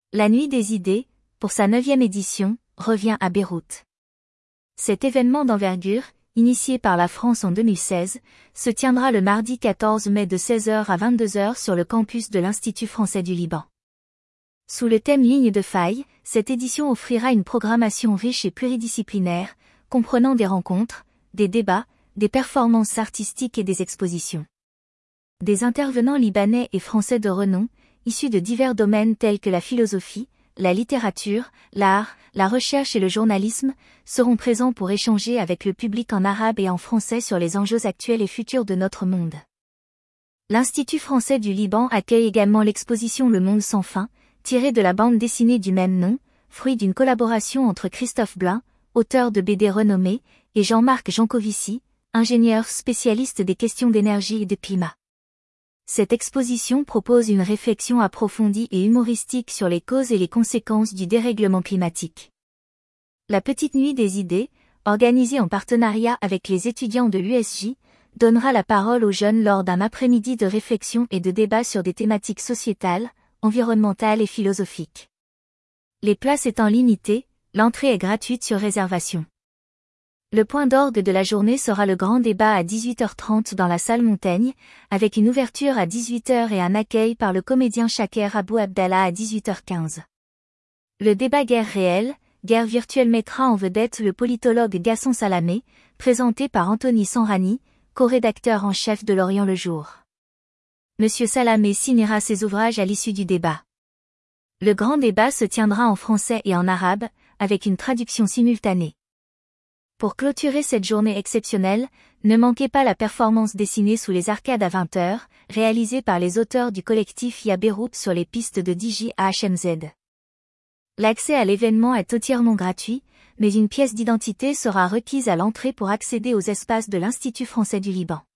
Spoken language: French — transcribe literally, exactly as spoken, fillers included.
La Nuit des idées, pour sa neuvième édition, revient à Beyrouth. Cet événement d'envergure, initié par la France en deux mille seize, se tiendra le mardi quatorze mai de seize heures à vingt-deux heures sur le campus de l'Institut français du Liban. Sous le thème Ligne de faille, cette édition offrira une programmation riche et pluridisciplinaire, comprenant des rencontres, des débats, des performances artistiques et des expositions. Des intervenants libanais et français de renom, issus de divers domaines tels que la philosophie, la littérature, l'art, la recherche et le journalisme, seront présents pour échanger avec le public en arabe et en français sur les enjeux actuels et futurs de notre monde. L'Institut français du Liban accueille également l'exposition Le Monde sans fin, tirée de la bande dessinée du même nom, fruit d'une collaboration entre Christophe Blain, auteur de B D renommé, et Jean-Marc Jancovici, ingénieur spécialiste des questions d'énergie et de climat. Cette exposition propose une réflexion approfondie et humoristique sur les causes et les conséquences du dérèglement climatique. La Petite Nuit des idées, organisée en partenariat avec les étudiants de l'U S J, donnera la parole aux jeunes lors d'un après-midi de réflexion et de débat sur des thématiques sociétales, environnementales et philosophiques. Les places étant limitées, l'entrée est gratuite sur réservation. Le point d'orgue de la journée sera le grand débat à dix-huit heures trente dans la salle Montaigne, avec une ouverture à dix-huit heures et un accueil par le comédien Shaker Abou Abdallah à dix-huit heures quinze. Le débat Guerre réelle, guerre virtuelle mettra en vedette le politologue Gaston Salamé, présenté par Anthony Sanrani, co-rédacteur en chef de L'Orient le jour. Monsieur Salamé signera ses ouvrages à l'issue du débat. Le grand débat se tiendra en français et en arabe, avec une traduction simultanée. Pour clôturer cette journée exceptionnelle, ne manquez pas la performance dessinée sous les arcades à vingt heures, réalisée par les auteurs du collectif Ya Beyrouth sur les pistes de D J H M Z. L'accès à l'événement est entièrement gratuit, mais une pièce d'identité sera requise à l'entrée pour accéder aux espaces de l'Institut français du Liban.